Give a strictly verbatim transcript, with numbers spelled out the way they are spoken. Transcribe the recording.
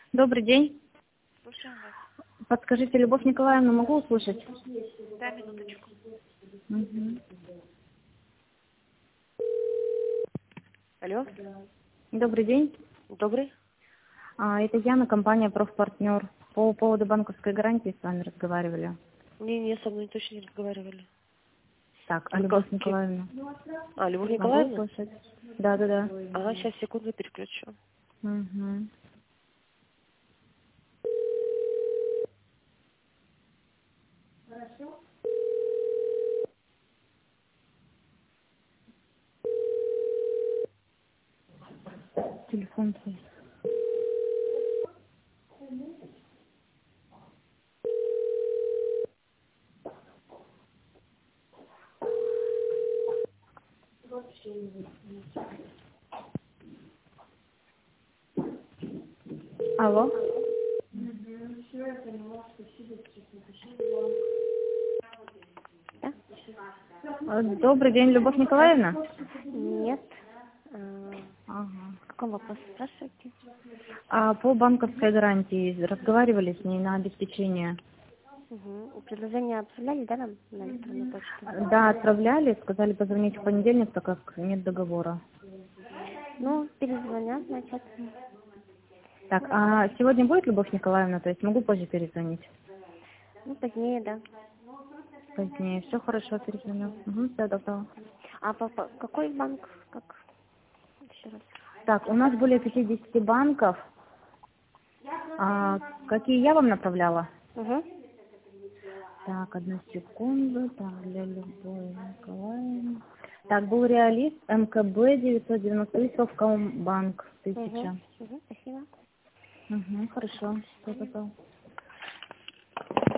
Добрый день. Слушаем вас. Подскажите, Любовь Николаевна, могу услышать? Да, минуточку. Мгм. Алло, Добрый день. добрый. А, это Яна, компания «Профпартнер». По поводу банковской гарантии с вами разговаривали. Не, не, со мной точно не разговаривали. Так, а Вы Любовь как- ки- Николаевна? А, Любовь Могу Николаевна? услышать? Да, да, да. Ага, сейчас, секунду, переключу. Угу. Телефон свой. Алло. Да? А, Добрый день, Любовь Николаевна. Нет. А, Ага. в каком вопросе спрашиваете? А по банковской гарантии разговаривали с ней на обеспечение? Угу. Предложение отправляли, да, нам на электронную почту? Да, отправляли, сказали позвонить в понедельник, так как нет договора. Ну, перезвонят, значит. Так, а сегодня будет Любовь Николаевна, то есть могу позже перезвонить? Ну, позднее, да. Позднее. Все хорошо, перезвоню. Угу, все, добро. А по, по- какой банк? Как? Еще раз. Так, у нас более пятидесяти банков. А, какие я вам направляла? Угу. Так, одну секунду. Так, для Любови Николаевны. Так, был реалист, МКБ девятьсот девяносто три, Совкомбанк Угу. тысяча. Угу. Спасибо. Угу, хорошо, все, готово.